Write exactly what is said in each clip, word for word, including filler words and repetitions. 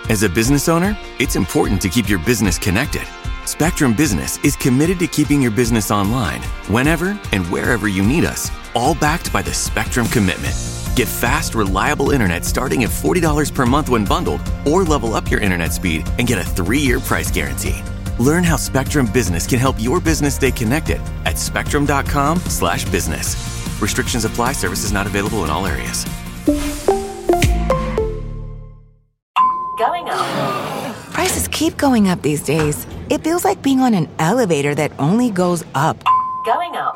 As a business owner, it's important to keep your business connected. Spectrum Business is committed to keeping your business online, whenever and wherever you need us, all backed by the Spectrum Commitment. Get fast, reliable internet starting at forty dollars per month when bundled, or level up your internet speed and get a three-year price guarantee. Learn how Spectrum Business can help your business stay connected at spectrum.com slash business. Restrictions apply. Services not available in all areas. Going up. Prices keep going up these days. It feels like being on an elevator that only goes up. Going up.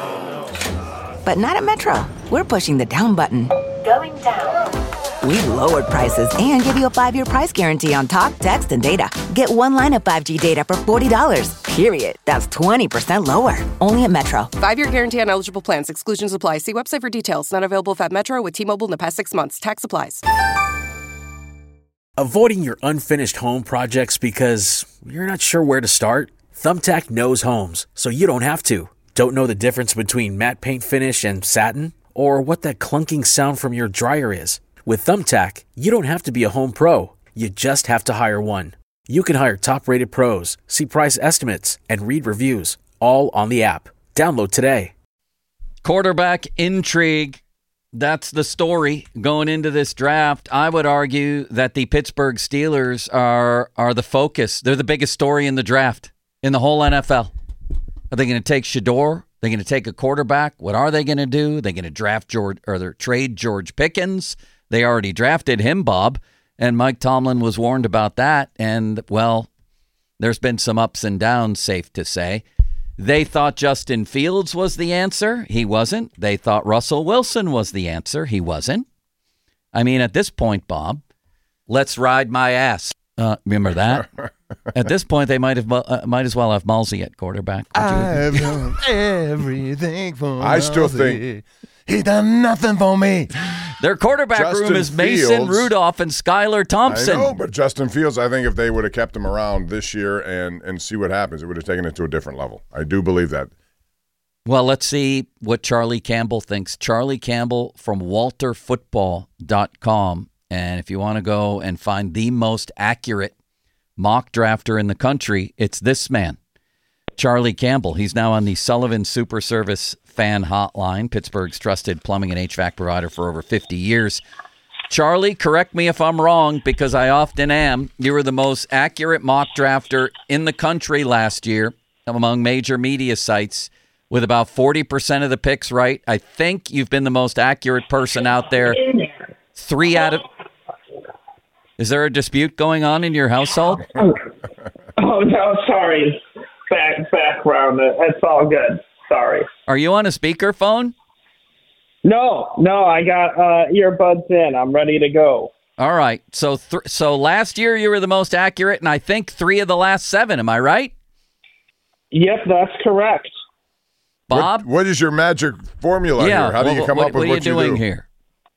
But not at Metro. We're pushing the down button. Going down. We lowered prices and give you a five-year price guarantee on talk, text, and data. Get one line of five G data for forty dollars, period. That's twenty percent lower. Only at Metro. Five-year guarantee on eligible plans. Exclusions apply. See website for details. Not available at Metro with T-Mobile in the past six months. Tax applies. Avoiding your unfinished home projects because you're not sure where to start? Thumbtack knows homes, so you don't have to. Don't know the difference between matte paint finish and satin? Or what that clunking sound from your dryer is? With Thumbtack, you don't have to be a home pro. You just have to hire one. You can hire top-rated pros, see price estimates, and read reviews, all on the app. Download today. Quarterback intrigue. That's the story going into this draft. I would argue that the Pittsburgh Steelers are are the focus. They're the biggest story in the draft in the whole N F L. Are they going to take Shador? Are they going to take a quarterback? What are they going to do? They're going to draft George or they're trade George Pickens. They already drafted him, Bob, and Mike Tomlin was warned about that. And, well, there's been some ups and downs, safe to say. They thought Justin Fields was the answer. He wasn't. They thought Russell Wilson was the answer. He wasn't. I mean, at this point, Bob, let's ride my ass. Uh, remember that? At this point, they might have uh, might as well have Malsey at quarterback. I've done everything for I still think he done nothing for me. Their quarterback Justin room is Mason Fields, Rudolph and Skylar Thompson. I know, but Justin Fields, I think if they would have kept him around this year and, and see what happens, it would have taken it to a different level. I do believe that. Well, let's see what Charlie Campbell thinks. Charlie Campbell from walter football dot com. And if you want to go and find the most accurate mock drafter in the country, it's this man, Charlie Campbell. He's now on the Sullivan Super Service fan hotline, Pittsburgh's trusted plumbing and H V A C provider for over fifty years. Charlie, correct me if I'm wrong, because I often am. You were the most accurate mock drafter in the country last year among major media sites with about forty percent of the picks right. I think you've been the most accurate person out there. Three out of... Is there a dispute going on in your household? Oh, oh no, sorry. Back, background. It's all good. Sorry. Are you on a speakerphone? No, no, I got uh, earbuds in. I'm ready to go. All right. So th- so last year you were the most accurate, and I think three of the last seven. Am I right? Yep, that's correct. Bob? What, what is your magic formula yeah, here? How do you what, come what, up with what, what you, what are you doing do? here?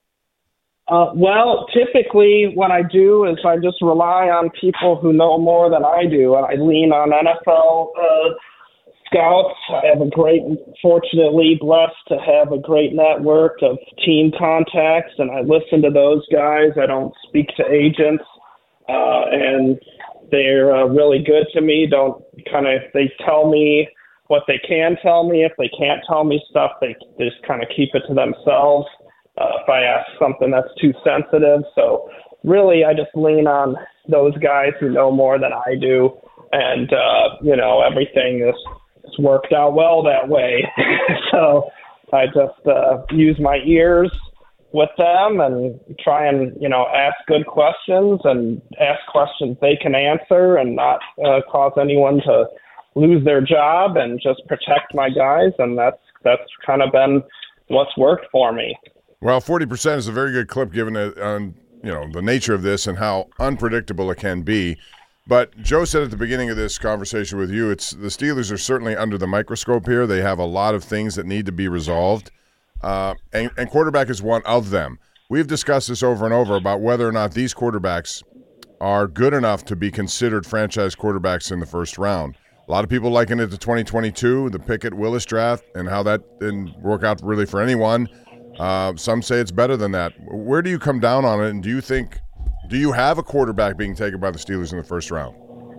Uh, well, typically what I do is I just rely on people who know more than I do, and I lean on N F L uh, scouts. I have a great, fortunately blessed to have a great network of team contacts, and I listen to those guys. I don't speak to agents, uh, and they're uh, really good to me. Don't kind of, they tell me what they can tell me. If they can't tell me stuff, they, they just kind of keep it to themselves. Uh, if I ask something that's too sensitive. So really, I just lean on those guys who know more than I do. And, uh, you know, everything is, is worked out well that way. So I just uh, use my ears with them and try and, you know, ask good questions and ask questions they can answer and not uh, cause anyone to lose their job and just protect my guys. And that's, that's kind of been what's worked for me. Well, forty percent is a very good clip given it on, you know, the nature of this and how unpredictable it can be. But Joe said at the beginning of this conversation with you, it's the Steelers are certainly under the microscope here. They have a lot of things that need to be resolved, uh, and, and quarterback is one of them. We've discussed this over and over about whether or not these quarterbacks are good enough to be considered franchise quarterbacks in the first round. A lot of people liken it to twenty twenty-two, the Pickett-Willis draft, and how that didn't work out really for anyone. Uh, some say it's better than that. Where do you come down on it, and do you think Do you have a quarterback being taken by the Steelers in the first round?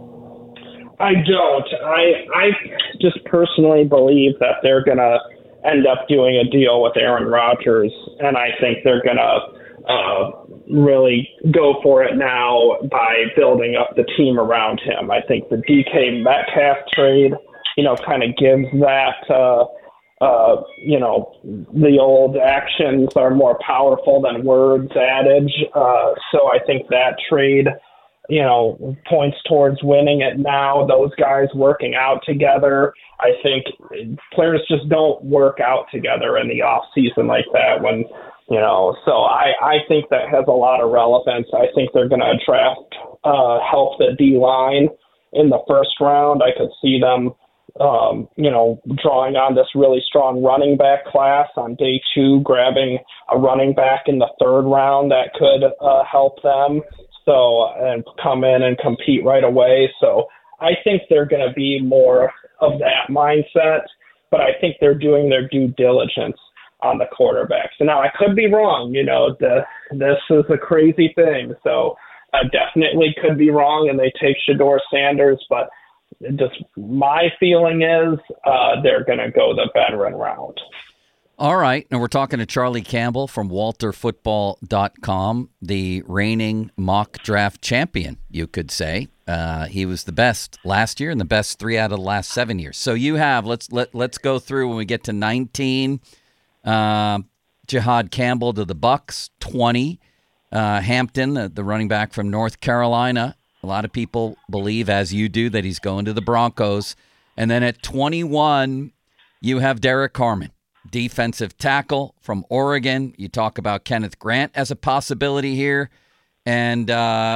I don't. I I just personally believe that they're going to end up doing a deal with Aaron Rodgers, and I think they're going to uh, really go for it now by building up the team around him. I think the D K Metcalf trade, you know, kind of gives that, uh, uh, you know, the old actions are more powerful than words adage. Uh, so I think that trade, you know, points towards winning it now. Those guys working out together. I think players just don't work out together in the off season like that when, you know, so I, I think that has a lot of relevance. I think they're going to draft, uh, help the D line in the first round. I could see them, um, you know, drawing on this really strong running back class on day two, grabbing a running back in the third round that could uh, help them. So, and come in and compete right away. So I think they're going to be more of that mindset, but I think they're doing their due diligence on the quarterbacks. And now I could be wrong, you know, the, this is a crazy thing. So I definitely could be wrong and they take Shedeur Sanders, but just my feeling is uh, they're going to go the veteran route. All right. Now we're talking to Charlie Campbell from Walter Football dot com, the reigning mock draft champion, you could say. Uh, he was the best last year and the best three out of the last seven years. So you have, let's let, let's go through when we get to nineteen, uh, Jihad Campbell to the Bucks, twenty, uh, Hampton, the, the running back from North Carolina. A lot of people believe, as you do, that he's going to the Broncos. And then at twenty-one, you have Derek Harmon, defensive tackle from Oregon. You talk about Kenneth Grant as a possibility here. And uh,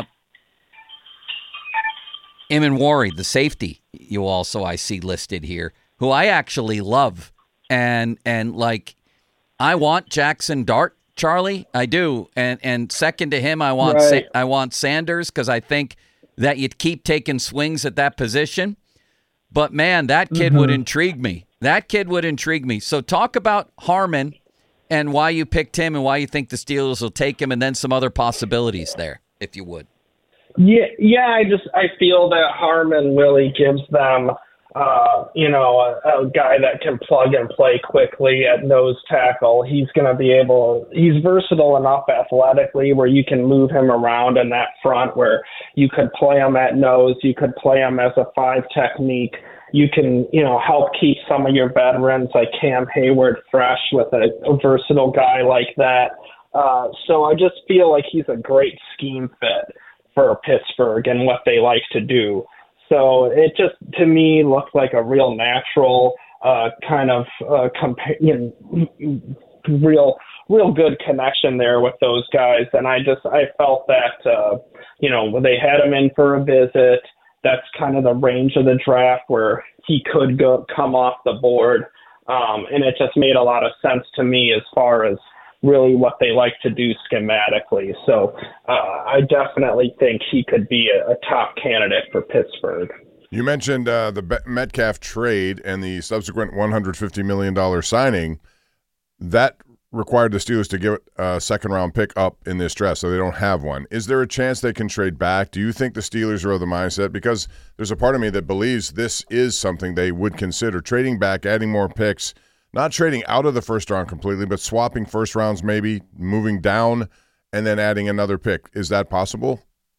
Eamon Wari, the safety, you also, I see listed here, who I actually love. And, and like, I want Jackson Dart, Charlie. I do. And and second to him, I want Right. Sa- I want Sanders, because I think that you'd keep taking swings at that position. But, man, that kid Mm-hmm. would intrigue me. That kid would intrigue me. So talk about Harmon and why you picked him and why you think the Steelers will take him, and then some other possibilities there, if you would. Yeah, yeah. I just I feel that Harmon really gives them, uh, you know, a, a guy that can plug and play quickly at nose tackle. He's going to be able. He's versatile enough athletically where you can move him around in that front, where you could play him at nose, you could play him as a five technique. You can, you know, help keep some of your veterans like Cam Hayward fresh with a, a versatile guy like that. Uh, so I just feel like he's a great scheme fit for Pittsburgh and what they like to do. So it just, to me, looked like a real natural uh, kind of uh, compa- you know, real, real good connection there with those guys. And I just, I felt that, uh, you know, when they had him in for a visit, that's kind of the range of the draft where he could go come off the board. Um, and it just made a lot of sense to me as far as really what they like to do schematically. So uh, I definitely think he could be a, a top candidate for Pittsburgh. You mentioned uh, the Be- Metcalf trade and the subsequent one hundred fifty million dollars signing. That required the Steelers to give a second-round pick up in this draft, so they don't have one. Is there a chance they can trade back? Do you think the Steelers are of the mindset? Because there's a part of me that believes this is something they would consider, trading back, adding more picks, not trading out of the first round completely, but swapping first rounds maybe, moving down, and then adding another pick. Is that possible?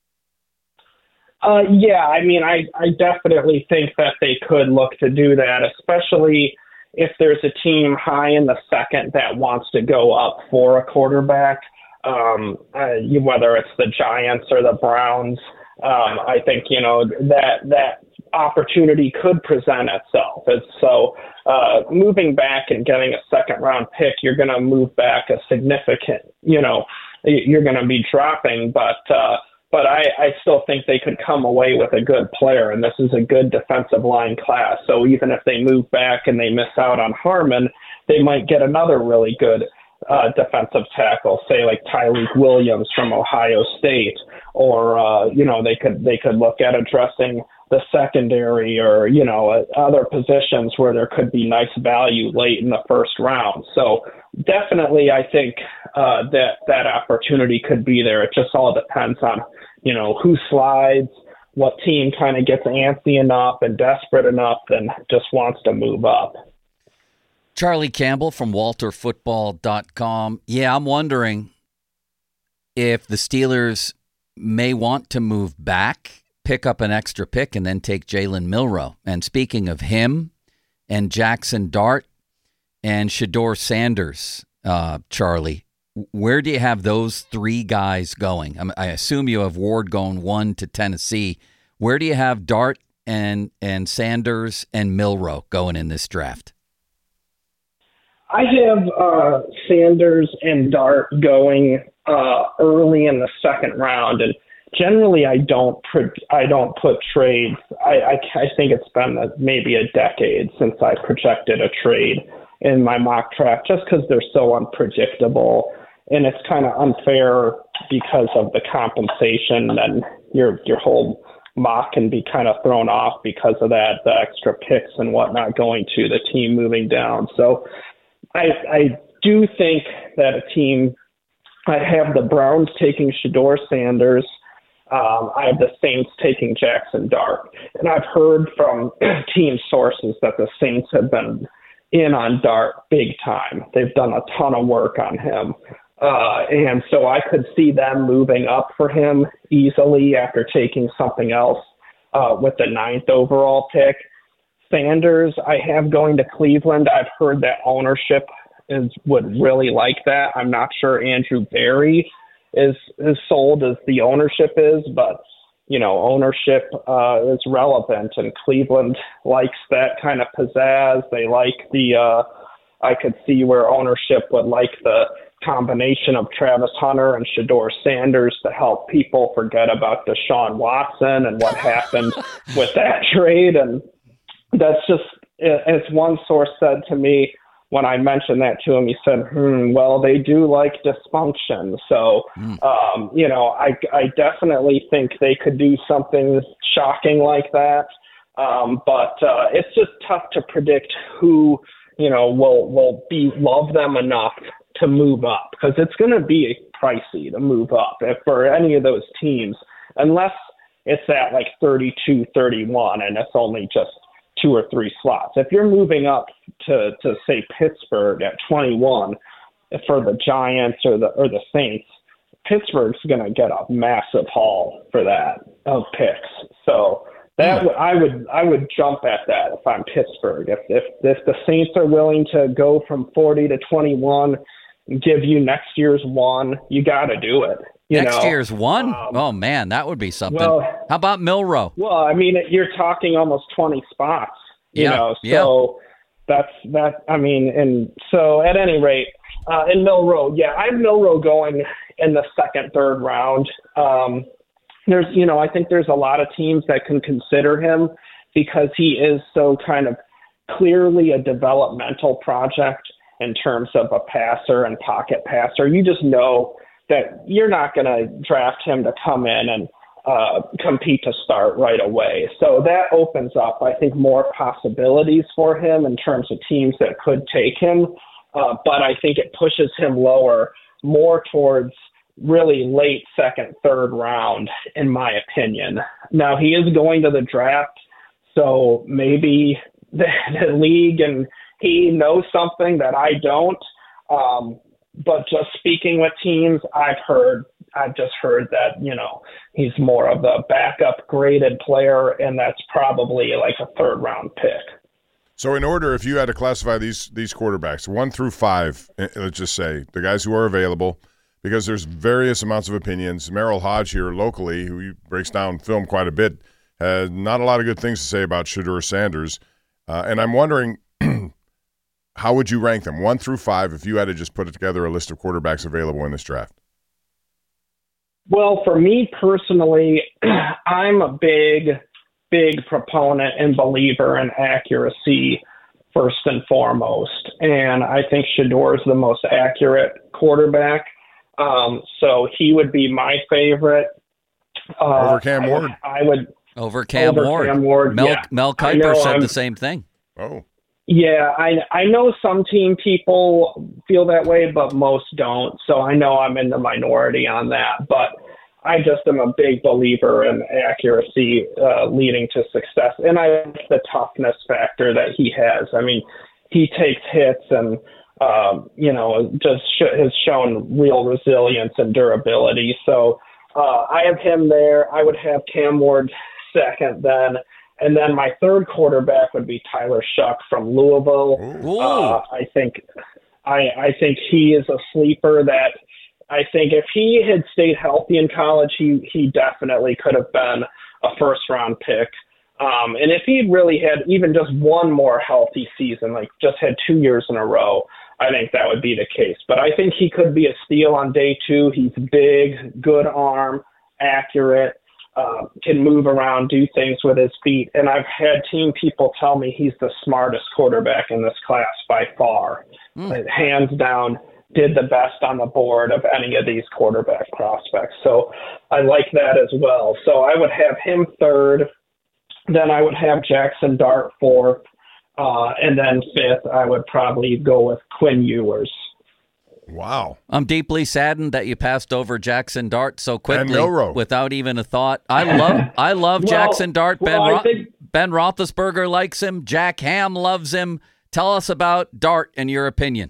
Uh, yeah, I mean, I, I definitely think that they could look to do that, especially if there's a team high in the second that wants to go up for a quarterback, um, uh, whether it's the Giants or the Browns. Um, I think, you know, that that opportunity could present itself. And so uh, moving back and getting a second round pick, you're going to move back a significant, you know, you're going to be dropping, but uh, But I, I still think they could come away with a good player, and this is a good defensive line class. So even if they move back and they miss out on Harmon, they might get another really good uh, defensive tackle, say like Tyreek Williams from Ohio State, or uh, you know, they could they could look at addressing the secondary, or you know, other positions where there could be nice value late in the first round. So definitely, I think uh, that that opportunity could be there. It just all depends on, you know, who slides, what team kind of gets antsy enough and desperate enough and just wants to move up. Charlie Campbell from Walter Football dot com. Yeah, I'm wondering if the Steelers may want to move back, pick up an extra pick, and then take Jalen Milroe. And speaking of him and Jackson Dart and Shedeur Sanders, uh, Charlie, where do you have those three guys going? I, I assume you have Ward going one to Tennessee. Where do you have Dart and and Sanders and Milroe going in this draft? I have uh, Sanders and Dart going uh, early in the second round, and generally I don't pro- I don't put trades. I, I, I think it's been a, maybe a decade since I projected a trade in my mock draft, just because they're so unpredictable, and it's kind of unfair because of the compensation, and your your whole mock can be kind of thrown off because of that, the extra picks and whatnot going to the team moving down. So I, I do think that a team, I have the Browns taking Shedeur Sanders. Um, I have the Saints taking Jackson Dart. And I've heard from team sources that the Saints have been in on Dart big time. They've done a ton of work on him. Uh, and so I could see them moving up for him easily after taking something else uh, with the ninth overall pick. Sanders, I have going to Cleveland. I've heard that ownership is would really like that. I'm not sure Andrew Berry is as sold as the ownership is, but you know, ownership uh, is relevant, and Cleveland likes that kind of pizzazz. They like the. Uh, I could see where ownership would like the combination of Travis Hunter and Shedeur Sanders to help people forget about Deshaun Watson and what happened with that trade. And that's just, as one source said to me when I mentioned that to him, he said, hmm, well, they do like dysfunction. So, mm. um, you know, I, I definitely think they could do something shocking like that. Um, but uh, it's just tough to predict who, you know, will, will be love them enough to move up, because it's going to be pricey to move up if for any of those teams, unless it's at like thirty-two, thirty-one and it's only just two or three slots. If you're moving up to, to say Pittsburgh at twenty-one for the Giants or the or the Saints, Pittsburgh's going to get a massive haul for that of picks. So that w- I would I would jump at that if I'm Pittsburgh. If if if the Saints are willing to go from forty to twenty-one, and give you next year's one, you got to do it. You next know? year's one? Um, oh man, that would be something. Well, how about Milroe? Well, I mean, you're talking almost twenty spots. You yeah, know, yeah. so that's that. I mean, and so at any rate, uh, in Milroe, yeah, I have Milroe going in the second, third round. Um, there's, you know, I think there's a lot of teams that can consider him because he is so kind of clearly a developmental project in terms of a passer and pocket passer. You just know that you're not going to draft him to come in and uh, compete to start right away. So that opens up, I think, more possibilities for him in terms of teams that could take him. Uh, but I think it pushes him lower, more towards really late second, third round, in my opinion. Now, he is going to the draft, so maybe the, the league and he knows something that I don't. Um, but just speaking with teams, I've heard, I've just heard that, you know, he's more of a backup graded player, and that's probably like a third round pick. So in order, if you had to classify these these quarterbacks, one through five, let's just say, the guys who are available, because there's various amounts of opinions. Merrill Hodge here locally, who breaks down film quite a bit, has not a lot of good things to say about Shedeur Sanders. Uh, and I'm wondering, how would you rank them, one through five, if you had to just put together a list of quarterbacks available in this draft? Well, for me personally, I'm a big, big proponent and believer in accuracy first and foremost. And I think Shedeur is the most accurate quarterback. Um, so he would be my favorite. Uh, Over Cam I Ward? Would, I would. Over Cam over Ward. Cam Ward. Mel, yeah. Mel I Kiper know said I'm- the same thing. Oh. Yeah, I I know some team people feel that way, but most don't. So I know I'm in the minority on that. But I just am a big believer in accuracy uh, leading to success, and I like the toughness factor that he has. I mean, he takes hits and um, you know just sh- has shown real resilience and durability. So uh, I have him there. I would have Cam Ward second then. And then my third quarterback would be Tyler Shuck from Louisville. Uh, I think, I I think he is a sleeper that I think if he had stayed healthy in college, he he definitely could have been a first round pick. Um, and if he'd really had even just one more healthy season, like just had two years in a row, I think that would be the case. But I think he could be a steal on day two. He's big, good arm, accurate. Uh, can move around, do things with his feet. And I've had team people tell me he's the smartest quarterback in this class by far. Mm. Like, hands down, did the best on the board of any of these quarterback prospects. So I like that as well. So I would have him third. Then I would have Jackson Dart fourth. Uh, and then fifth, I would probably go with Quinn Ewers. Wow. I'm deeply saddened that you passed over Jackson Dart so And quickly Milroe. without even a thought. I love I love Well, Jackson Dart. Ben, well, I Ro- think- Ben Roethlisberger likes him. Jack Ham loves him. Tell us about Dart and your opinion.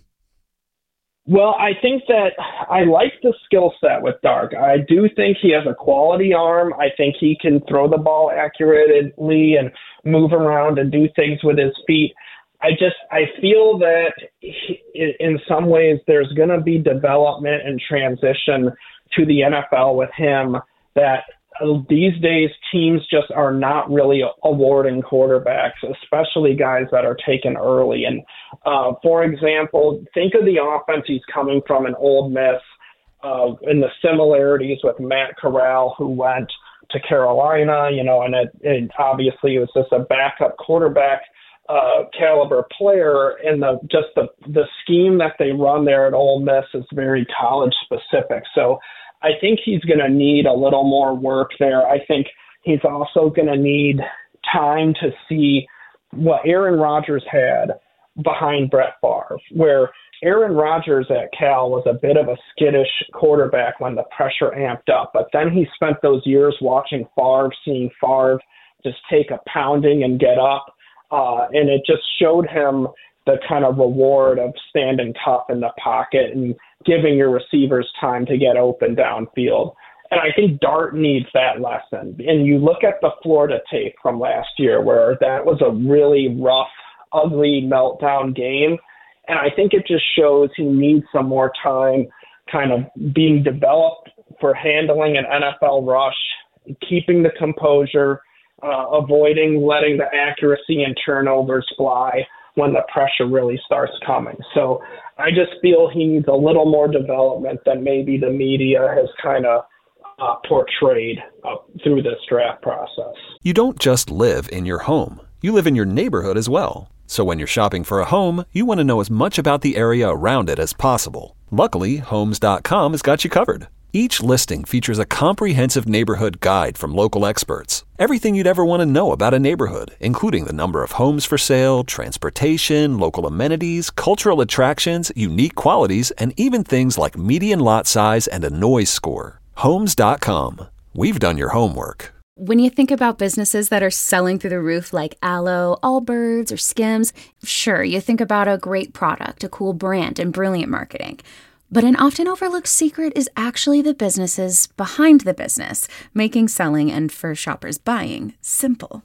Well, I think that I like the skill set with Dart. I do think he has a quality arm. I think he can throw the ball accurately and move around and do things with his feet. I just, I feel that he, in some ways there's going to be development and transition to the N F L with him that these days teams just are not really awarding quarterbacks, especially guys that are taken early. And uh, for example, think of the offense he's coming from in Ole Miss uh, and the similarities with Matt Corral, who went to Carolina, you know, and it, it obviously it was just a backup quarterback uh, caliber player, and the just the the scheme that they run there at Ole Miss is very college specific. So I think he's going to need a little more work there. I think he's also going to need time to see what Aaron Rodgers had behind Brett Favre, where Aaron Rodgers at Cal was a bit of a skittish quarterback when the pressure amped up, but then he spent those years watching Favre, seeing Favre just take a pounding and get up. Uh, and it just showed him the kind of reward of standing tough in the pocket and giving your receivers time to get open downfield. And I think Dart needs that lesson. And you look at the Florida tape from last year where that was a really rough, ugly meltdown game. And I think it just shows he needs some more time kind of being developed for handling an N F L rush, keeping the composure, uh, avoiding letting the accuracy and turnovers fly when the pressure really starts coming. So I just feel he needs a little more development than maybe the media has kind of uh, portrayed uh, through this draft process. You don't just live in your home. You live in your neighborhood as well. So when you're shopping for a home, you want to know as much about the area around it as possible. Luckily, Homes dot com has got you covered. Each listing features a comprehensive neighborhood guide from local experts. Everything you'd ever want to know about a neighborhood, including the number of homes for sale, transportation, local amenities, cultural attractions, unique qualities, and even things like median lot size and a noise score. Homes dot com. We've done your homework. When you think about businesses that are selling through the roof like Aloe, Allbirds, or Skims, sure, you think about a great product, a cool brand, and brilliant marketing. But an often overlooked secret is actually the businesses behind the business, making selling and for shoppers buying simple.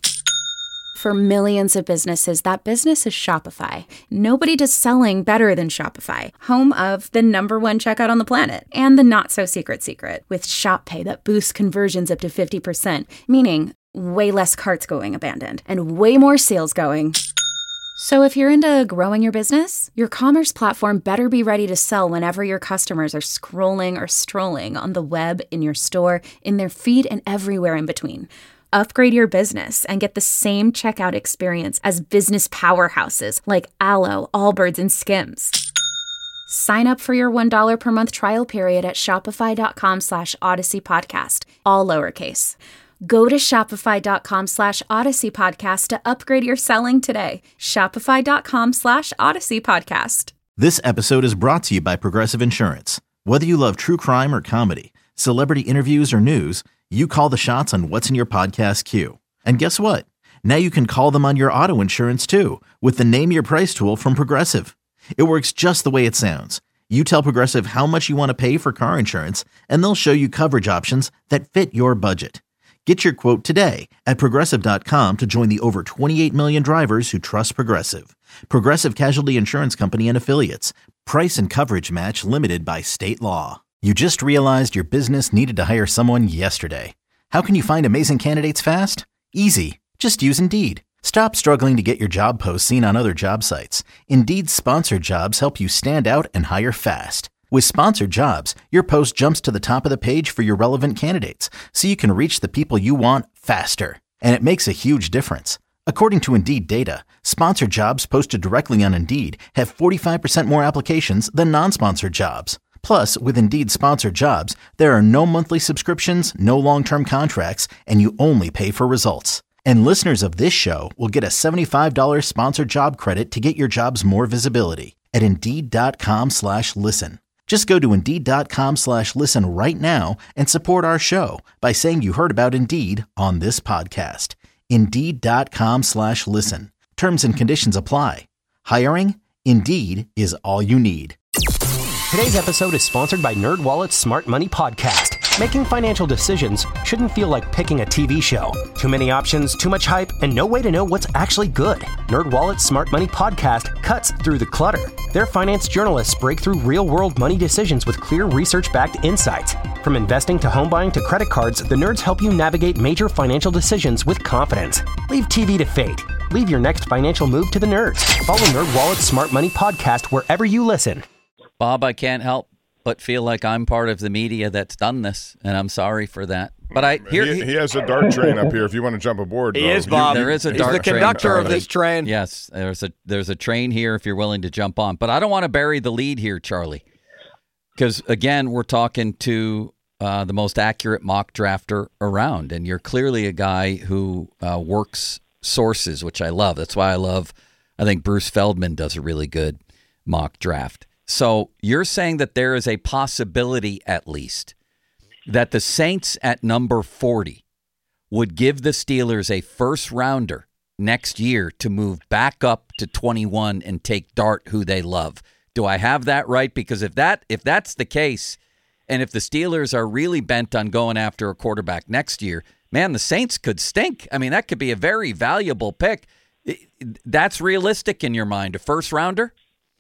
For millions of businesses, that business is Shopify. Nobody does selling better than Shopify, home of the number one checkout on the planet and the not-so-secret secret with Shop Pay that boosts conversions up to fifty percent, meaning way less carts going abandoned and way more sales going. So if you're into growing your business, your commerce platform better be ready to sell whenever your customers are scrolling or strolling on the web, in your store, in their feed, and everywhere in between. Upgrade your business and get the same checkout experience as business powerhouses like Aloe, Allbirds, and Skims. Sign up for your one dollar per month trial period at shopify.com slash Odyssey Podcast, all lowercase. Go to shopify.com slash Odyssey Podcast to upgrade your selling today. Shopify.com slash Odyssey Podcast. This episode is brought to you by Progressive Insurance. Whether you love true crime or comedy, celebrity interviews or news, you call the shots on what's in your podcast queue. And guess what? Now you can call them on your auto insurance too with the Name Your Price tool from Progressive. It works just the way it sounds. You tell Progressive how much you want to pay for car insurance, and they'll show you coverage options that fit your budget. Get your quote today at Progressive dot com to join the over twenty-eight million drivers who trust Progressive. Progressive Casualty Insurance Company and Affiliates. Price and coverage match limited by state law. You just realized your business needed to hire someone yesterday. How can you find amazing candidates fast? Easy. Just use Indeed. Stop struggling to get your job posts seen on other job sites. Indeed's sponsored jobs help you stand out and hire fast. With sponsored jobs, your post jumps to the top of the page for your relevant candidates, so you can reach the people you want faster. And it makes a huge difference. According to Indeed data, sponsored jobs posted directly on Indeed have forty-five percent more applications than non-sponsored jobs. Plus, with Indeed sponsored jobs, there are no monthly subscriptions, no long-term contracts, and you only pay for results. And listeners of this show will get a seventy-five dollars sponsored job credit to get your jobs more visibility at Indeed.com slash listen. Just go to Indeed.com slash listen right now and support our show by saying you heard about Indeed on this podcast. Indeed.com slash listen. Terms and conditions apply. Hiring? Indeed is all you need. Today's episode is sponsored by NerdWallet's Smart Money Podcast. Making financial decisions shouldn't feel like picking a T V show. Too many options, too much hype, and no way to know what's actually good. NerdWallet's Smart Money Podcast cuts through the clutter. Their finance journalists break through real-world money decisions with clear research-backed insights. From investing to home buying to credit cards, the nerds help you navigate major financial decisions with confidence. Leave T V to fate. Leave your next financial move to the nerds. Follow NerdWallet's Smart Money Podcast wherever you listen. Bob, I can't help but feel like I'm part of the media that's done this, and I'm sorry for that. But I here he, he has a dart train up here. If you want to jump aboard, he though. is Bob. There is a He's dart the train. conductor of this train. Yes, there's a there's a train here if you're willing to jump on. But I don't want to bury the lead here, Charlie, because again, we're talking to uh, the most accurate mock drafter around, and you're clearly a guy who uh, works sources, which I love. That's why I love. I think Bruce Feldman does a really good mock draft. So you're saying that there is a possibility, at least, that the Saints at number forty would give the Steelers a first rounder next year to move back up to twenty-one and take Dart, who they love. Do I have that right? Because if that if that's the case, and if the Steelers are really bent on going after a quarterback next year, man, the Saints could stink. I mean, that could be a very valuable pick. That's realistic in your mind, a first rounder?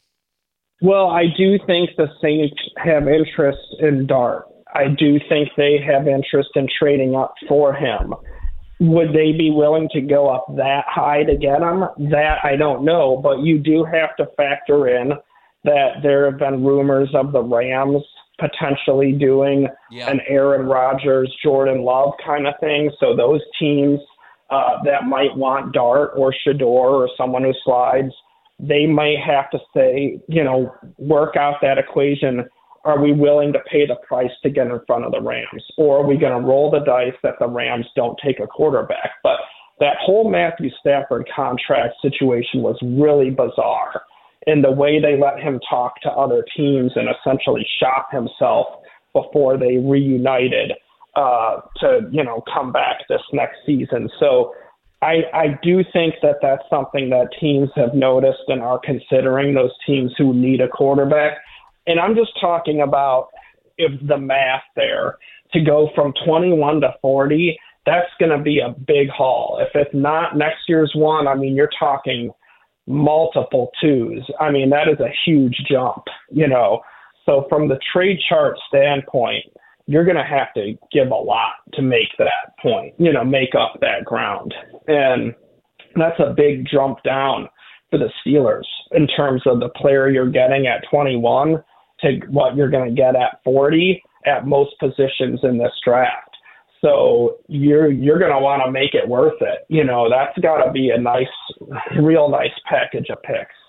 Well, I do think the Saints have interest in Dart. I do think they have interest in trading up for him. Would they be willing to go up that high to get him? That I don't know, but you do have to factor in that there have been rumors of the Rams potentially doing yeah. an Aaron Rodgers, Jordan Love kind of thing. So those teams uh, that might want Dart or Shador or someone who slides, they might have to say, you know, work out that equation. Are we willing to pay the price to get in front of the Rams? Or are we going to roll the dice that the Rams don't take a quarterback? But that whole Matthew Stafford contract situation was really bizarre. And the way they let him talk to other teams and essentially shop himself before they reunited uh, to, you know, come back this next season. So I, I do think that that's something that teams have noticed and are considering, those teams who need a quarterback. And I'm just talking about if the math there to go from twenty-one to forty, that's going to be a big haul. If it's not next year's one, I mean, you're talking multiple twos. I mean, that is a huge jump, you know. So from the trade chart standpoint, you're going to have to give a lot to make that point, you know, make up that ground. And that's a big jump down for the Steelers in terms of the player you're getting at twenty-one to what you're going to get at forty at most positions in this draft. So you're you're going to want to make it worth it. You know, that's got to be a nice, real nice package of picks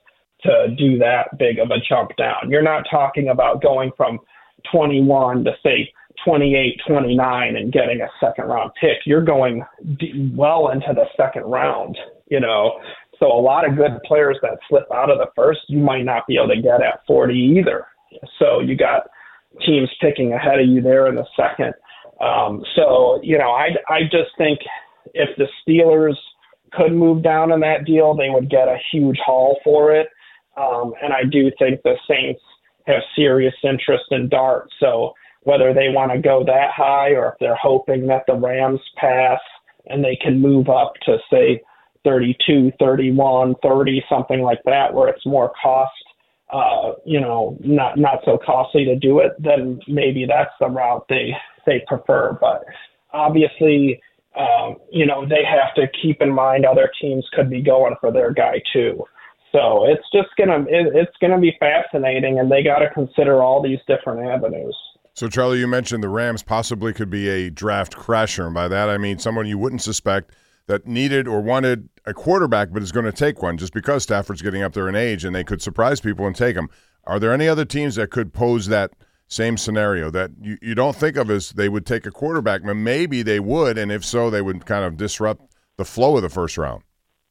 to do that big of a jump down. You're not talking about going from twenty-one to say twenty-eight, twenty-nine and getting a second round pick. You're going d- well into the second round, you know. So a lot of good players that slip out of the first, you might not be able to get at forty either. So you got teams picking ahead of you there in the second. Um, so, you know, I, I just think if the Steelers could move down in that deal, they would get a huge haul for it. Um, and I do think the Saints have serious interest in Dart. So whether they want to go that high or if they're hoping that the Rams pass and they can move up to, say, thirty-two, thirty-one, thirty, something like that, where it's more cost, uh, you know, not not so costly to do it, then maybe that's the route they, they prefer. But obviously, um, you know, they have to keep in mind other teams could be going for their guy too. So it's just gonna it, it's gonna be fascinating, and they got to consider all these different avenues. So, Charlie, you mentioned the Rams possibly could be a draft crasher, and by that I mean someone you wouldn't suspect that needed or wanted a quarterback but is going to take one just because Stafford's getting up there in age and they could surprise people and take him. Are there any other teams that could pose that same scenario that you, you don't think of as they would take a quarterback, but maybe they would, and if so, they would kind of disrupt the flow of the first round?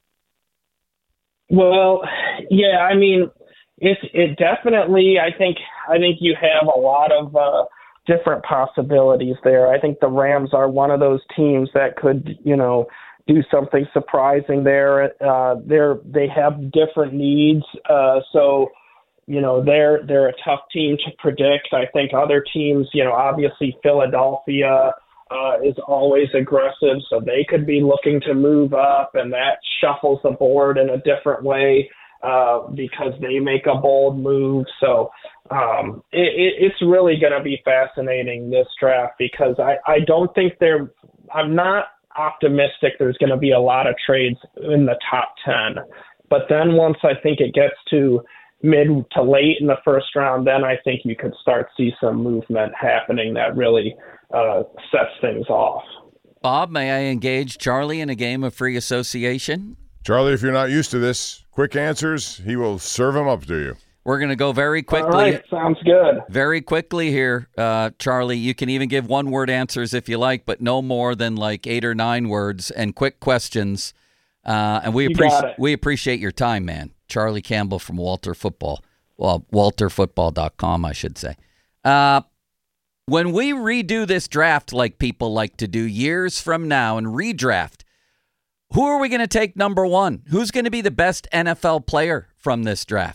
Well, yeah, I mean, it it definitely. I think I think you have a lot of uh, different possibilities there. I think the Rams are one of those teams that could, you know, do something surprising there. Uh, they're they have different needs, uh, so you know they're they're a tough team to predict. I think other teams, you know, obviously Philadelphia uh, is always aggressive, so they could be looking to move up, and that shuffles the board in a different way uh, because they make a bold move. So um, it, it, it's really going to be fascinating this draft because I, I don't think they're – I'm not optimistic there's going to be a lot of trades in the top ten. But then once I think it gets to mid to late in the first round, then I think you could start to see some movement happening that really uh, sets things off. Bob, may I engage Charlie in a game of free association? Charlie, if you're not used to this, quick answers, he will serve them up to you. We're going to go very quickly. All right, sounds good. Very quickly here, uh, Charlie. You can even give one-word answers if you like, but no more than like eight or nine words and quick questions. Uh, and we appreciate we appreciate your time, man. Charlie Campbell from Walter Football. Well, walter football dot com, I should say. Uh, when we redo this draft like people like to do years from now and redraft, who are we going to take number one? Who's going to be the best N F L player from this draft?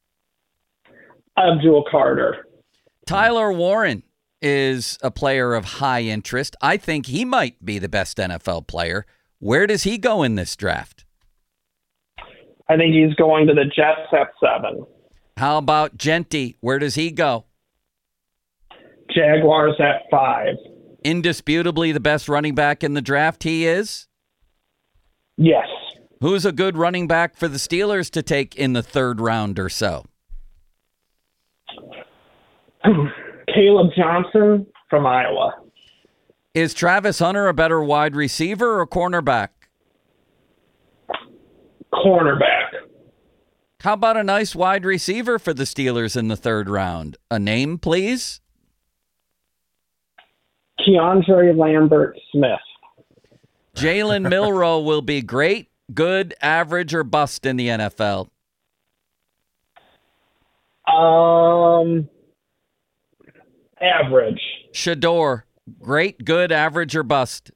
Abdul Carter. Tyler Warren is a player of high interest. I think he might be the best N F L player. Where does he go in this draft? I think he's going to the Jets at seven. How about Genty? Where does he go? Jaguars at five. Indisputably the best running back in the draft, he is? Yes. Who's a good running back for the Steelers to take in the third round or so? Caleb Johnson from Iowa. Is Travis Hunter a better wide receiver or cornerback? Cornerback. How about a nice wide receiver for the Steelers in the third round? A name, please? Keandre Lambert Smith. Jalen Milroe will be great, good, average, or bust in the N F L? Um, average. Shador, great, good, average, or bust?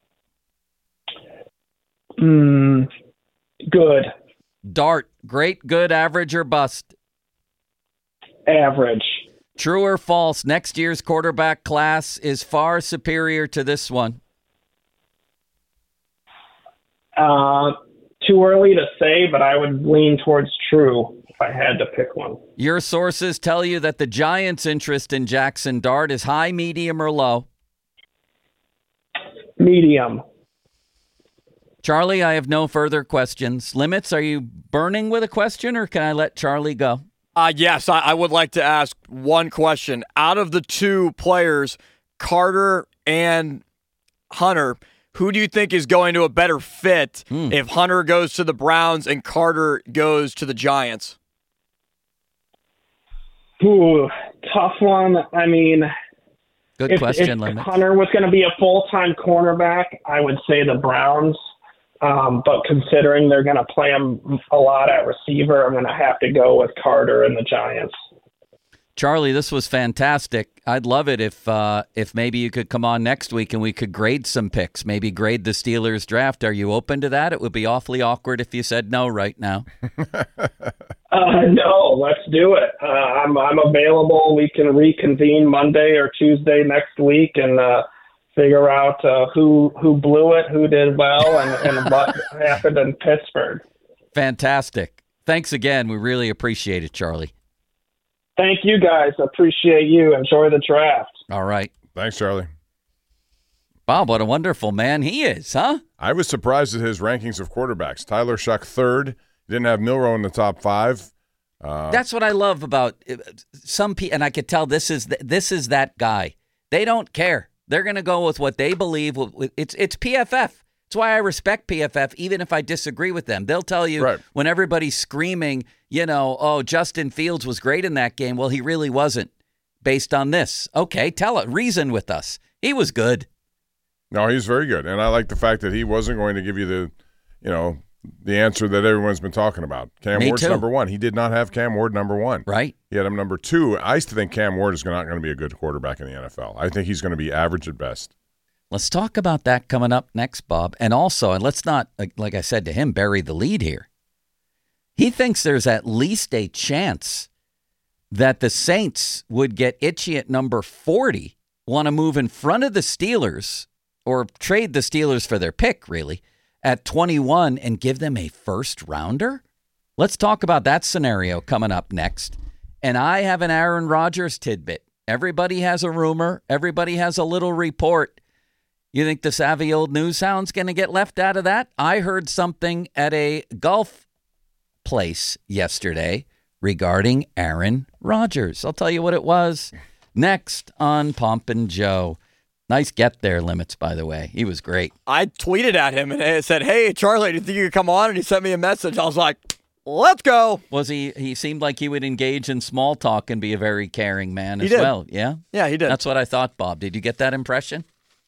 Mm, good. Dart, great, good, average, or bust? Average. True or false, next year's quarterback class is far superior to this one? Uh, too early to say, but I would lean towards true if I had to pick one. Your sources tell you that the Giants' interest in Jackson Dart is high, medium, or low? Medium. Charlie, I have no further questions. Limits, are you burning with a question, or can I let Charlie go? Uh, yes, I, I would like to ask one question. Out of the two players, Carter and Hunter, who do you think is going to a better fit hmm. if Hunter goes to the Browns and Carter goes to the Giants? Ooh, tough one. I mean, Good if, question, if Lemon. Hunter was going to be a full-time cornerback, I would say the Browns. Um, but considering they're going to play him a lot at receiver, I'm going to have to go with Carter and the Giants. Charlie, this was fantastic. I'd love it if uh, if maybe you could come on next week and we could grade some picks, maybe grade the Steelers draft. Are you open to that? It would be awfully awkward if you said no right now. uh, no, let's do it. Uh, I'm I'm available. We can reconvene Monday or Tuesday next week and uh, figure out uh, who who blew it, who did well, and, and what happened in Pittsburgh. Fantastic. Thanks again. We really appreciate it, Charlie. Thank you, guys. Appreciate you. Enjoy the draft. All right. Thanks, Charlie. Bob, what a wonderful man he is, huh? I was surprised at his rankings of quarterbacks. Tyler Shuck third. Didn't have Milroe in the top five. Uh, That's what I love about some people, and I could tell this is th- this is that guy. They don't care. They're going to go with what they believe. It's it's P F F. That's why I respect P F F, even if I disagree with them. They'll tell you right. when everybody's screaming, you know, oh, Justin Fields was great in that game. Well, he really wasn't based on this. Okay, tell it. Reason with us. He was good. No, he's very good. And I like the fact that he wasn't going to give you the, you know, the answer that everyone's been talking about. Cam Me Ward's too. number one. He did not have Cam Ward number one. Right. He had him number two. I used to think Cam Ward is not going to be a good quarterback in the N F L. I think he's going to be average at best. Let's talk about that coming up next, Bob. And also, and let's not, like I said to him, bury the lead here. He thinks there's at least a chance that the Saints would get itchy at number forty, want to move in front of the Steelers, or trade the Steelers for their pick, really, at twenty-one and give them a first rounder? Let's talk about that scenario coming up next. And I have an Aaron Rodgers tidbit. Everybody has a rumor. Everybody has a little report. You think the savvy old news hound's going to get left out of that? I heard something at a golf place yesterday regarding Aaron Rodgers. I'll tell you what it was next on Pomp and Joe. Nice get there, Limits, by the way. He was great. I tweeted at him and said, hey, Charlie, do you think you could come on? And he sent me a message. I was like, let's go. Was he, he seemed like he would engage in small talk and be a very caring man he as did. well. Yeah? Yeah, he did. That's what I thought, Bob. Did you get that impression?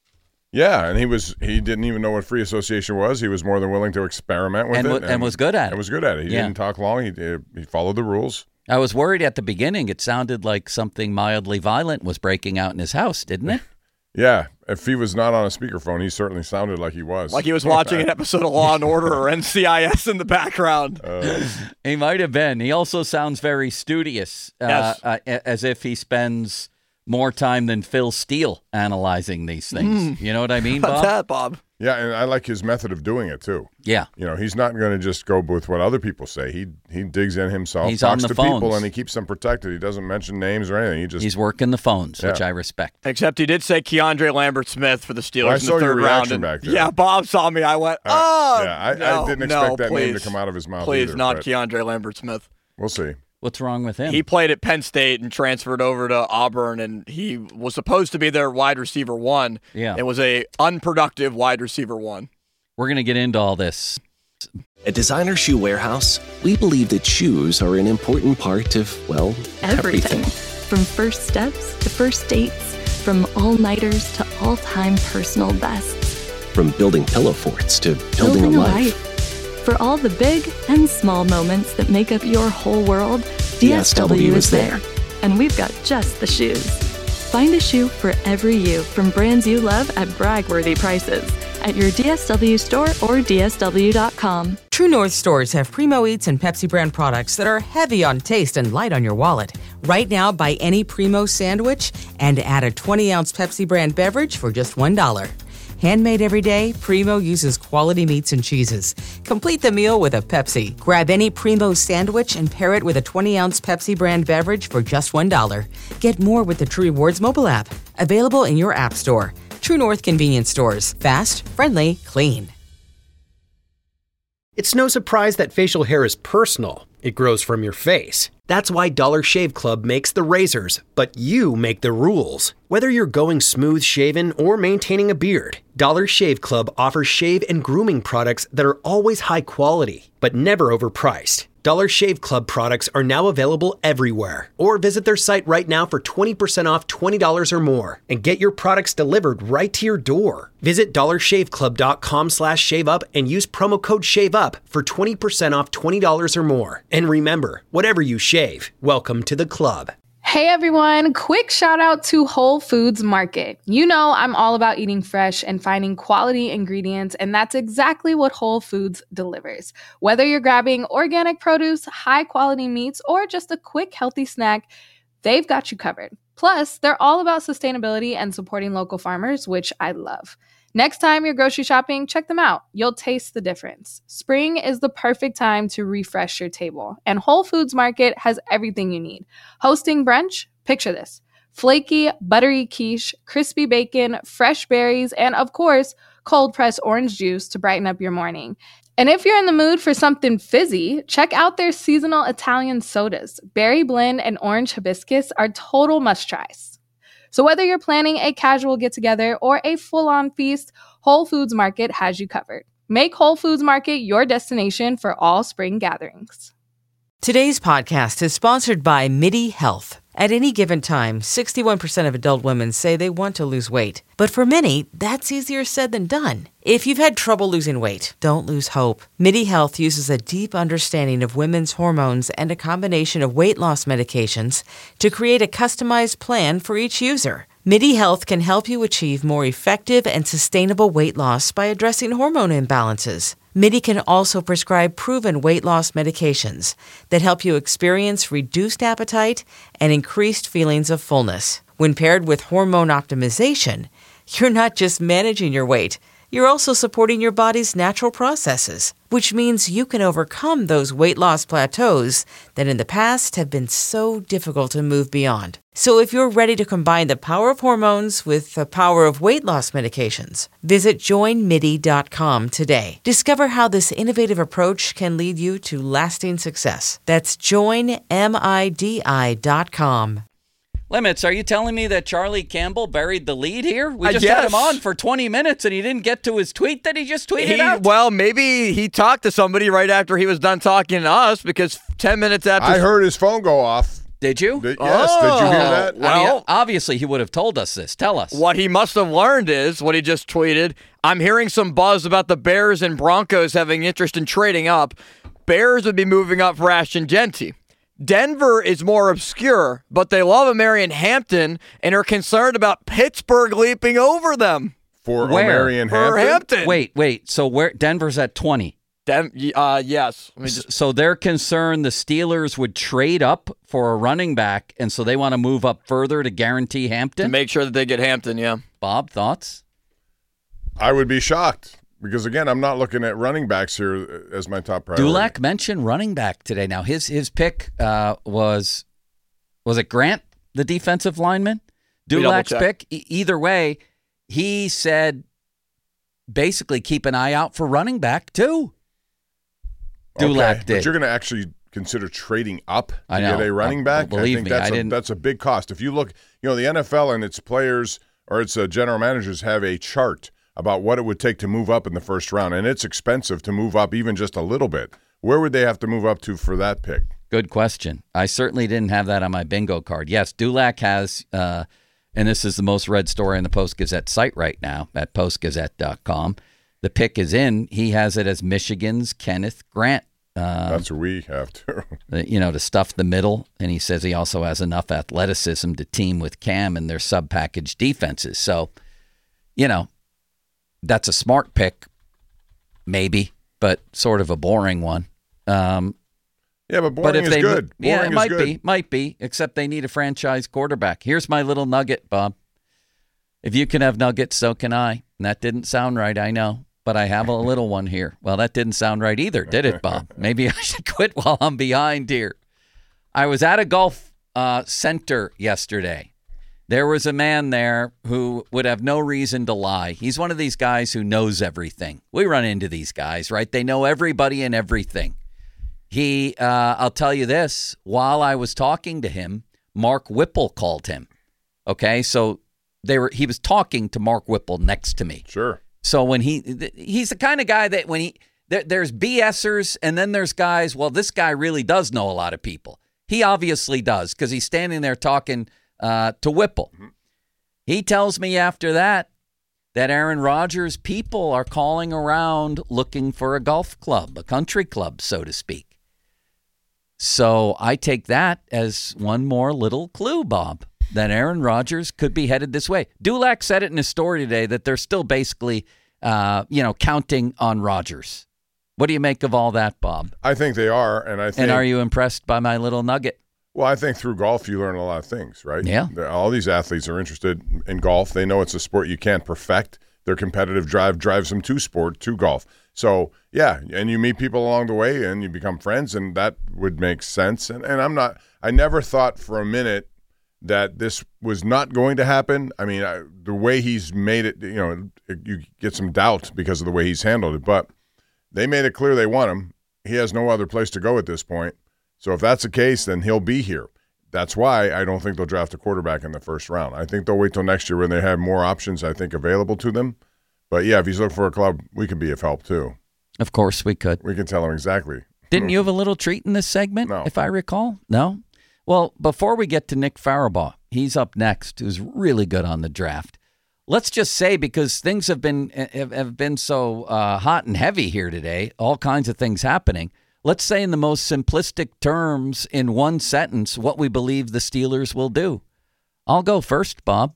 Yeah, and he was he didn't even know what free association was. He was more than willing to experiment with and it. W- and, and was good at it. And was good at it. He yeah. didn't talk long. He he followed the rules. I was worried at the beginning. It sounded like something mildly violent was breaking out in his house, didn't it? Yeah. If he was not on a speakerphone, he certainly sounded like he was. Like he was watching an episode of Law and Order or N C I S in the background. Uh, he might have been. He also sounds very studious, yes. uh, uh, as if he spends more time than Phil Steele analyzing these things. Mm. You know what I mean, How Bob? about that, Bob? Yeah, and I like his method of doing it, too. Yeah. You know, he's not going to just go with what other people say. He he digs in himself, He's talks on the to people, phones. and he keeps them protected. He doesn't mention names or anything. He just He's working the phones, Yeah. which I respect. Except he did say Keandre Lambert-Smith for the Steelers Well, I in saw the your third round. reaction And, back there. yeah, Bob saw me. I went, Uh, oh, yeah, I, no, I didn't no, expect that please. name to come out of his mouth Please, either, not but Keandre Lambert-Smith. We'll see. What's wrong with him? He played at Penn State and transferred over to Auburn, and he was supposed to be their wide receiver one. Yeah. It was a unproductive wide receiver one. We're going to get into all this. At Designer Shoe Warehouse, we believe that shoes are an important part of, well, Everything. everything. From first steps to first dates, from all-nighters to all-time personal bests. From building pillow forts to building, Building a a life. life. For all the big and small moments that make up your whole world, D S W is there. And we've got just the shoes. Find a shoe for every you from brands you love at brag-worthy prices at your D S W store or D S W dot com. True North stores have Primo Eats and Pepsi brand products that are heavy on taste and light on your wallet. Right now, buy any Primo sandwich and add a twenty ounce Pepsi brand beverage for just one dollar. Handmade every day, Primo uses quality meats and cheeses. Complete the meal with a Pepsi. Grab any Primo sandwich and pair it with a twenty ounce Pepsi brand beverage for just one dollar. Get more with the True Rewards mobile app. Available in your app store. True North convenience stores. Fast, friendly, clean. It's no surprise that facial hair is personal. It grows from your face. That's why Dollar Shave Club makes the razors, but you make the rules. Whether you're going smooth shaven or maintaining a beard, Dollar Shave Club offers shave and grooming products that are always high quality, but never overpriced. Dollar Shave Club products are now available everywhere. Or visit their site right now for twenty percent off twenty dollars or more and get your products delivered right to your door. Visit dollarshaveclub.com slash shave up and use promo code SHAVEUP for twenty percent off twenty dollars or more. And remember, whatever you shave, welcome to the club. Hey everyone, quick shout out to Whole Foods Market. You know I'm all about eating fresh and finding quality ingredients, and that's exactly what Whole Foods delivers. Whether you're grabbing organic produce, high quality meats, or just a quick healthy snack, they've got you covered. Plus, they're all about sustainability and supporting local farmers, which I love. Next time you're grocery shopping, check them out. You'll taste the difference. Spring is the perfect time to refresh your table, and Whole Foods Market has everything you need. Hosting brunch? Picture this. Flaky, buttery quiche, crispy bacon, fresh berries, and of course, cold-pressed orange juice to brighten up your morning. And if you're in the mood for something fizzy, check out their seasonal Italian sodas. Berry blend and orange hibiscus are total must-tries. So whether you're planning a casual get-together or a full-on feast, Whole Foods Market has you covered. Make Whole Foods Market your destination for all spring gatherings. Today's podcast is sponsored by MIDI Health. At any given time, sixty-one percent of adult women say they want to lose weight. But for many, that's easier said than done. If you've had trouble losing weight, don't lose hope. MIDI Health uses a deep understanding of women's hormones and a combination of weight loss medications to create a customized plan for each user. MIDI Health can help you achieve more effective and sustainable weight loss by addressing hormone imbalances. MIDI can also prescribe proven weight loss medications that help you experience reduced appetite and increased feelings of fullness. When paired with hormone optimization, you're not just managing your weight, you're also supporting your body's natural processes, which means you can overcome those weight loss plateaus that in the past have been so difficult to move beyond. So if you're ready to combine the power of hormones with the power of weight loss medications, visit join midi dot com today. Discover how this innovative approach can lead you to lasting success. That's join midi dot com. Limits, are you telling me that Charlie Campbell buried the lead here? We Uh, just yes. had him on for twenty minutes and he didn't get to his tweet that he just tweeted He, out? well, maybe he talked to somebody right after he was done talking to us, because ten minutes after... I heard his phone go off. Did you? Did- yes, did you hear that? I mean, Well- obviously he would have told us this. Tell us. What he must have learned is what he just tweeted. I'm hearing some buzz about the Bears and Broncos having interest in trading up. Bears would be moving up for Ashton Genty. Denver is more obscure, but they love Omarion Hampton and are concerned about Pittsburgh leaping over them. For Where? Omarion For Hampton? Hampton. Wait, wait. So where Denver's at twenty? Den- uh, yes. Let me just- So they're concerned the Steelers would trade up for a running back, and so they want to move up further to guarantee Hampton? to make sure that they get Hampton, yeah. Bob, thoughts? I would be shocked because, again, I'm not looking at running backs here as my top priority. Dulac mentioned running back today. Now, his his pick uh, was, was it Grant, the defensive lineman? We Dulac's double-check. pick? E- either way, he said basically keep an eye out for running back, too. Dulac Okay, did. But you're going to actually consider trading up to I know. get a running Uh, back? believe I think me, that's I a, didn't- That's a big cost. If you look, you know, the N F L and its players or its uh, general managers have a chart about what it would take to move up in the first round, and it's expensive to move up even just a little bit. Where would they have to move up to for that pick? Good question. I certainly didn't have that on my bingo card. Yes, Dulac has, uh, and this is the most read story on the Post-Gazette site right now at post gazette dot com. The pick is in. He has it as Michigan's Kenneth Grant. Uh, That's what we have to. you know, to stuff the middle. And he says he also has enough athleticism to team with Cam and their sub-package defenses. So, you know, that's a smart pick, maybe, but sort of a boring one. Um, Yeah, but boring if is they, good. Yeah, Boring it is might good. be, might be, except they need a franchise quarterback. Here's my little nugget, Bob. If you can have nuggets, so can I. And that didn't sound right, I know, but I have a little one here. Well, that didn't sound right either, did it, Bob? Maybe I should quit while I'm behind here. I was at a golf uh, center yesterday. There was a man there who would have no reason to lie. He's one of these guys who knows everything. We run into these guys, right? They know everybody and everything. He, uh, I'll tell you this, while I was talking to him, Mark Whipple called him. Okay, so they were. He was talking to Mark Whipple next to me. Sure. So when he, th- he's the kind of guy that when he, there, there's BSers, and then there's guys, well, this guy really does know a lot of people. He obviously does, because he's standing there talking uh, to Whipple. Mm-hmm. He tells me after that that Aaron Rodgers' people are calling around looking for a golf club, a country club, so to speak. So I take that as one more little clue, Bob, that Aaron Rodgers could be headed this way. Dulac said it in his story today that they're still basically, uh, you know, counting on Rodgers. What do you make of all that, Bob? I think they are, and I think. And are you impressed by my little nugget? Well, I think through golf you learn a lot of things, right? Yeah. All these athletes are interested in golf. They know it's a sport you can't perfect. Their competitive drive drives them to sport, to golf. So, yeah, and you meet people along the way and you become friends, and that would make sense. And, and I'm not – I never thought for a minute that this was not going to happen. I mean, I, the way he's made it, you know, you get some doubt because of the way he's handled it. But they made it clear they want him. He has no other place to go at this point. So if that's the case, then he'll be here. That's why I don't think they'll draft a quarterback in the first round. I think they'll wait till next year when they have more options, I think, available to them. But, yeah, if he's looking for a club, we can be of help, too. Of course we could. We can tell him exactly. Didn't you have a little treat in this segment, no. if I recall? No? Well, before we get to Nick Farabaugh, he's up next, who's really good on the draft. Let's just say, because things have been have, have been so uh, hot and heavy here today, all kinds of things happening. Let's say in the most simplistic terms, in one sentence, what we believe the Steelers will do. I'll go first, Bob.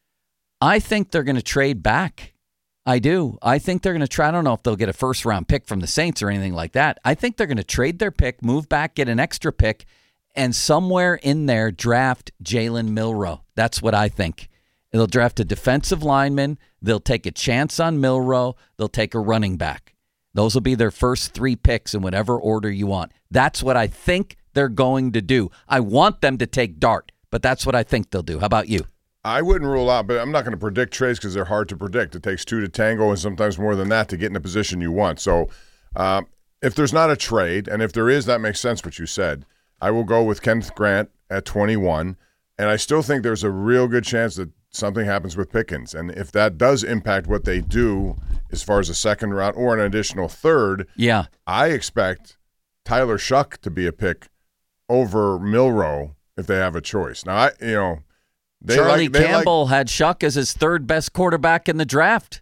I think they're going to trade back. I do. I think they're going to try. I don't know if they'll get a first-round pick from the Saints or anything like that. I think they're going to trade their pick, move back, get an extra pick, and somewhere in there draft Jalen Milroe. That's what I think. They'll draft a defensive lineman. They'll take a chance on Milroe. They'll take a running back. Those will be their first three picks in whatever order you want. That's what I think they're going to do. I want them to take Dart, but that's what I think they'll do. How about you? I wouldn't rule out, but I'm not going to predict trades because they're hard to predict. It takes two to tango and sometimes more than that to get in a position you want. So um, if there's not a trade, and if there is, that makes sense what you said. I will go with Kenneth Grant at twenty-one, and I still think there's a real good chance that something happens with Pickens. And if that does impact what they do as far as a second round or an additional third, yeah, I expect Tyler Shuck to be a pick over Milroe if they have a choice. Now, I you know, they Charlie like, they Campbell like, had Shuck as his third best quarterback in the draft.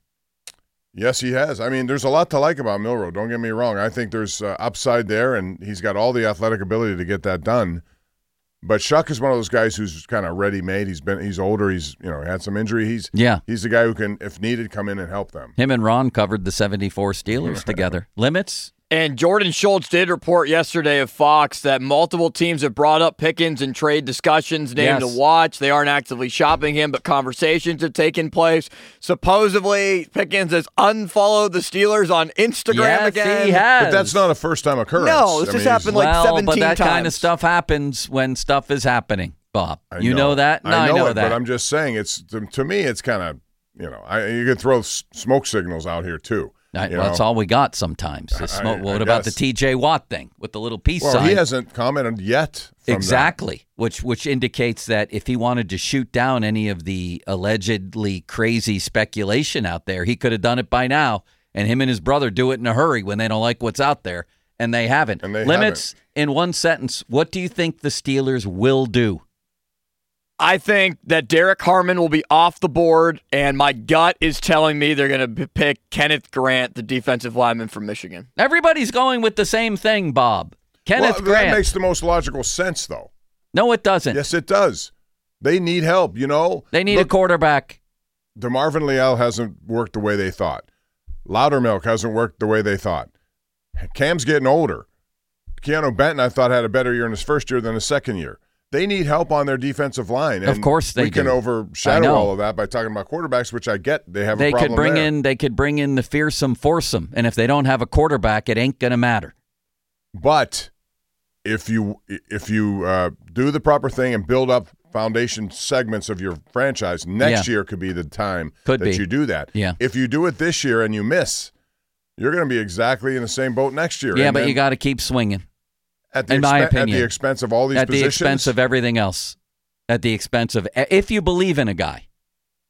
Yes, he has. I mean, there's a lot to like about Milroe. Don't get me wrong. I think there's uh, upside there, and he's got all the athletic ability to get that done. But Shuck is one of those guys who's kind of ready-made. He's been he's older. He's you know had some injury. He's yeah. He's the guy who can, if needed, come in and help them. Him and Ron covered the seventy-four Steelers together. Limits. And Jordan Schultz did report yesterday of Fox that multiple teams have brought up Pickens in trade discussions, named yes. to watch. They aren't actively shopping him, but conversations have taken place. Supposedly, Pickens has unfollowed the Steelers on Instagram yes, again. He has. But that's not a first-time occurrence. No, this I has mean, happened like well, seventeen but that times. kind of stuff happens when stuff is happening, Bob. I you know, know that? No, I know, I know it, that. But I'm just saying, it's to, to me, it's kind of, you know, I, you could throw s- smoke signals out here, too. I, well, well, that's all we got sometimes. The smoke. I, I what about guess. the T J Watt thing with the little peace well, sign? he hasn't commented yet. From exactly, that. which which indicates that if he wanted to shoot down any of the allegedly crazy speculation out there, he could have done it by now. And him and his brother do it in a hurry when they don't like what's out there, and they haven't. And they Limits haven't. in one sentence. What do you think the Steelers will do? I think that Derek Harmon will be off the board, and my gut is telling me they're going to pick Kenneth Grant, the defensive lineman from Michigan. Everybody's going with the same thing, Bob. Kenneth well, Grant. That makes the most logical sense, though. No, it doesn't. Yes, it does. They need help, you know. They need Look, a quarterback. DeMarvin Leal hasn't worked the way they thought. Loudermilk hasn't worked the way they thought. Cam's getting older. Keanu Benton, I thought, had a better year in his first year than his second year. They need help on their defensive line. And of course they we do. can overshadow all of that by talking about quarterbacks, which I get. They have they a problem could bring there. in they could bring in the fearsome foursome, and if they don't have a quarterback, it ain't gonna matter. But if you if you uh, do the proper thing and build up foundation segments of your franchise, next Yeah. year could be the time Could that be. you do that. Yeah. If you do it this year and you miss, you're going to be exactly in the same boat next year. Yeah, And but then you got to keep swinging. at the in my expen- opinion, at the expense of all these at positions. the expense of everything else, at the expense of if you believe in a guy,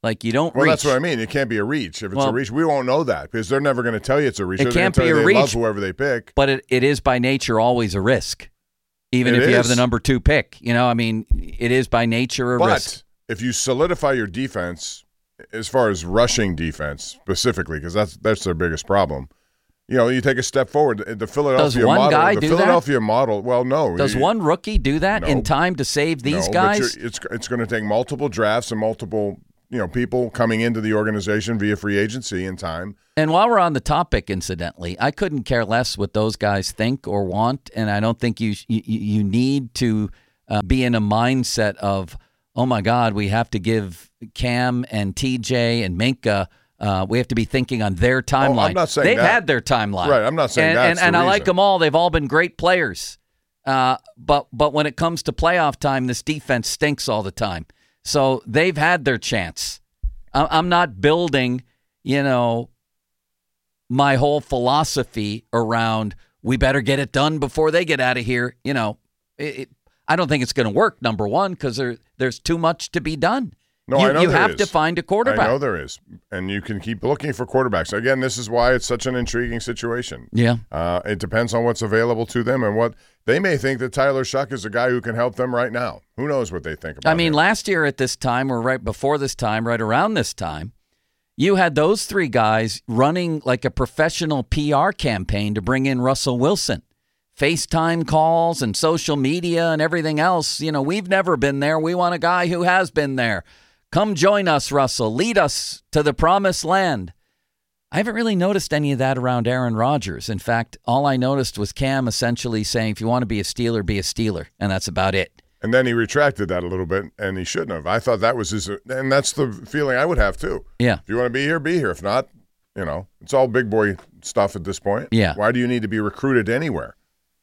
Like you don't Well, reach. that's what I mean. It can't be a reach. If it's Well- a reach, we won't know that because they're never going to tell you it's a reach. It They're gonna can't tell be you a they reach. love whoever they pick. But it, it is by nature always a risk, even It if you have is. the number two pick. You know, I mean, it is by nature a But risk. if you solidify your defense, as far as rushing defense specifically, because that's that's their biggest problem. You know, you take a step forward. The Philadelphia Does one model, guy the do that? Philadelphia model. Well, no. Does You- one rookie do that No. in time to save these no, guys? But you're- it's it's going to take multiple drafts and multiple you know people coming into the organization via free agency in time. And while we're on the topic, incidentally, I couldn't care less what those guys think or want, and I don't think you you, you need to uh, be in a mindset of, oh my God, we have to give Cam and T J and Minka. Uh, we have to be thinking on their timeline. Oh, I'm not saying they've that. had their timeline, Right, I'm not saying and, that's and, the and I like reason. them all. They've all been great players, uh, but but when it comes to playoff time, this defense stinks all the time. So they've had their chance. I- I'm not building, you know, my whole philosophy around we better get it done before they get out of here. You know, it, it, I don't think it's going to work, number one, because there, there's too much to be done. No, you, I know you there have is. to find a quarterback. I know there is, and you can keep looking for quarterbacks. Again, this is why it's such an intriguing situation. Yeah. Uh, it depends on what's available to them and what they may think that Tyler Shuck is a guy who can help them right now. Who knows what they think about I mean, him. last year at this time, or right before this time, right around this time, you had those three guys running like a professional P R campaign to bring in Russell Wilson. FaceTime calls and social media and everything else. You know, we've never been there. We want a guy who has been there. Come join us, Russell. Lead us to the promised land. I haven't really noticed any of that around Aaron Rodgers. In fact, all I noticed was Cam essentially saying, if you want to be a Steeler, be a Steeler. And that's about it. And then he retracted that a little bit, and he shouldn't have. I thought that was his, and that's the feeling I would have too. Yeah. If you want to be here, be here. If not, you know, it's all big boy stuff at this point. Yeah. Why do you need to be recruited anywhere?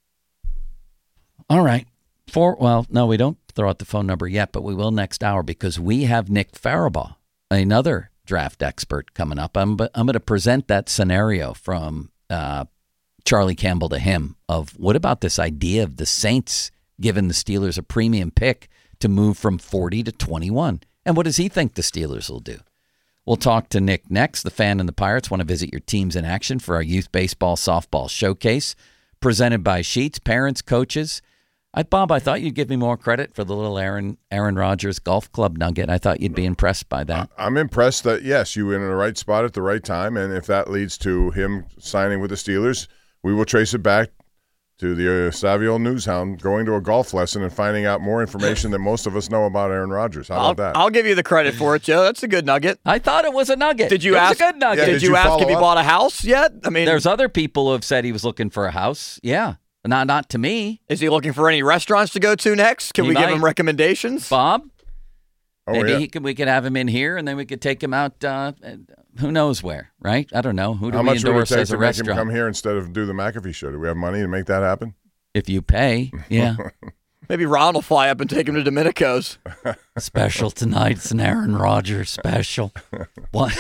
All right. For well, no, we don't throw out the phone number yet, but we will next hour because we have Nick Farabaugh, another draft expert, coming up. I'm I'm going to present that scenario from uh, Charlie Campbell to him of what about this idea of the Saints giving the Steelers a premium pick to move from forty to twenty-one, and what does he think the Steelers will do? We'll talk to Nick next. The Fan and the Pirates want to visit your teams in action for our youth baseball softball showcase presented by Sheets, parents, coaches. I, Bob, I thought you'd give me more credit for the little Aaron Aaron Rodgers golf club nugget. I thought you'd be impressed by that. I'm impressed that, yes, you were in the right spot at the right time, and if that leads to him signing with the Steelers, we will trace it back to the uh, savvy old newshound going to a golf lesson and finding out more information than most of us know about Aaron Rodgers. How I'll, about that? I'll give you the credit for it, Joe. That's a good nugget. I thought it was a nugget. Did you it ask? was a good nugget. Yeah, did, did you, you ask follow if he up? bought a house yet? I mean, There's other people who have said he was looking for a house. Yeah. Not not to me. is he looking for any restaurants to go to next? Can He we give might. him recommendations? Bob? Oh, Maybe yeah. he could, we could have him in here, and then we could take him out, uh, who knows where, right? I don't know. Who do How we much would it endorse take as to a make him restaurant? come here instead of do the McAfee show? Do we have money to make that happen? If you pay, yeah. Maybe Ron will fly up and take him to Domenico's. Special tonight. It's an Aaron Rodgers special. What?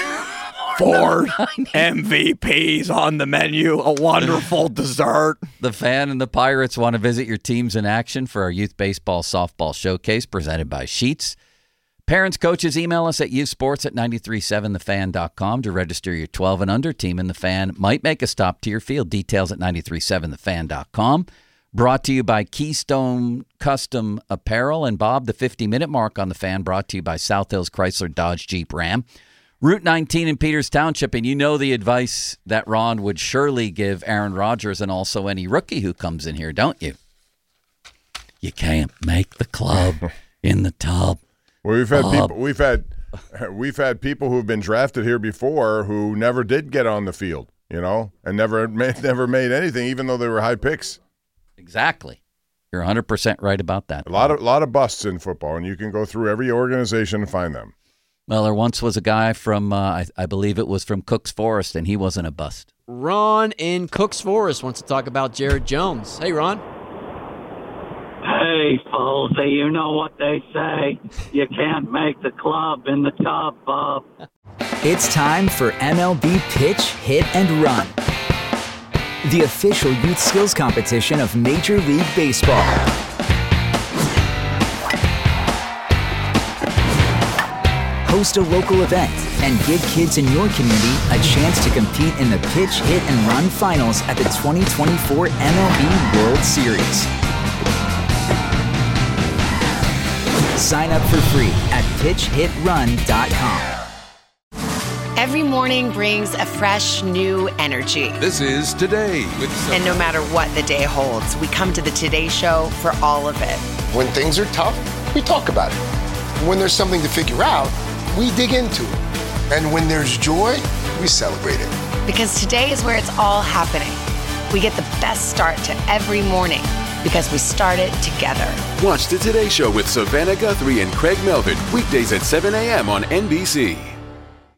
Ford M V Ps on the menu, a wonderful dessert. The Fan and the Pirates want to visit your teams in action for our youth baseball softball showcase presented by Sheets. Parents, coaches, email us at youthsports at nine three seven the fan dot com to register your twelve and under team, and the Fan might make a stop to your field. Details at nine three seven the fan dot com. Brought to you by Keystone Custom Apparel. And Bob, the fifty-minute mark on the Fan, brought to you by South Hills Chrysler Dodge Jeep Ram. Route nineteen in Peters Township, and you know the advice that Ron would surely give Aaron Rodgers and also any rookie who comes in here, don't you? You can't make the club in the tub. Well, we've had Bob. people. We've had we've had people who've been drafted here before who never did get on the field, you know, and never made, never made anything, even though they were high picks. Exactly. You're one hundred percent right about that. A lot of lot of busts in football, and you can go through every organization and find them. Well, there once was a guy from, uh, I, I believe it was from Cook's Forest, and he wasn't a bust. Ron in Cook's Forest wants to talk about Jared Jones. Hey, Ron. Hey, Folsey, you know what they say. You can't make the club in the tub, Bob. It's time for M L B Pitch, Hit, and Run, the official youth skills competition of Major League Baseball. host a local event, and give kids in your community a chance to compete in the Pitch, Hit, and Run Finals at the twenty twenty-four M L B World Series. Sign up for free at pitch hit run dot com. Every morning brings a fresh, new energy. This is Today with Sophia. And no matter what the day holds, we come to the Today Show for all of it. When things are tough, we talk about it. When there's something to figure out, we dig into it. And when there's joy, we celebrate it. Because today is where it's all happening. We get the best start to every morning because we start it together. Watch the Today Show with Savannah Guthrie and Craig Melvin, weekdays at seven a.m. on N B C.